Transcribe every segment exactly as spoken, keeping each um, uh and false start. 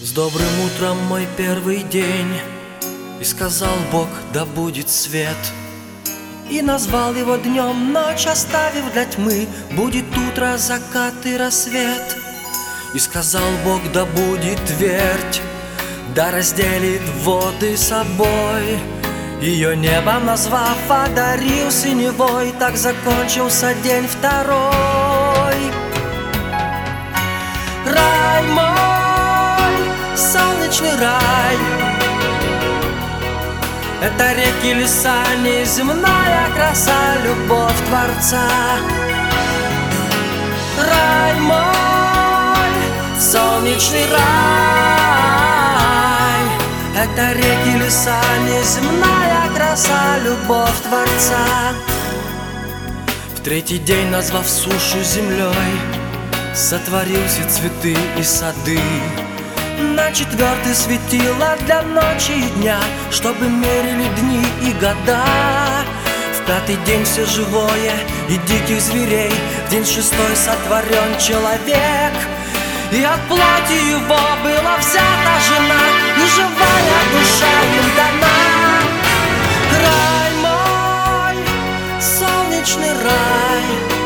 С добрым утром мой первый день, и сказал Бог: да будет свет. И назвал его днем, ночь оставив для тьмы, будет утро, закат и рассвет. И сказал Бог: да будет твердь, да разделит воды собой. Ее небом назвав, одарил синевой, так закончился день второй. Рай мой, солнечный рай, это реки, леса, неземная краса, любовь Творца. Рай мой, солнечный рай, это реки, леса, неземная краса, любовь Творца. В третий день, назвав сушу землей, сотворил все цветы и сады. На четвертый светило для ночи и дня, чтобы мерили дни и года. В пятый день все живое и диких зверей, в день шестой сотворен человек. И от плоти его была взята жена, и живая душа им дана. Рай мой, солнечный рай,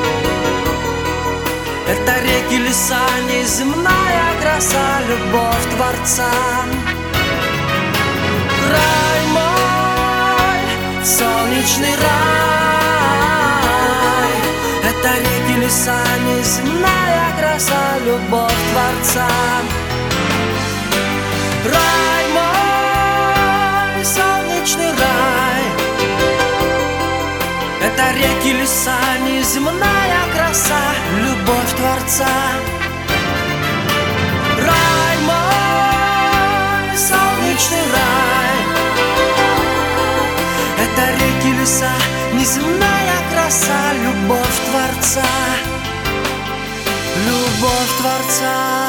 это реки, леса, неземная краса, любовь Творца. Рай мой, солнечный рай, это реки, леса, неземная краса, любовь Творца. Рай мой, солнечный рай, это реки, леса, неземная краса, любовь Творца. Рай мой, солнечный рай, это реки, леса, неземная краса, любовь Творца. Любовь Творца.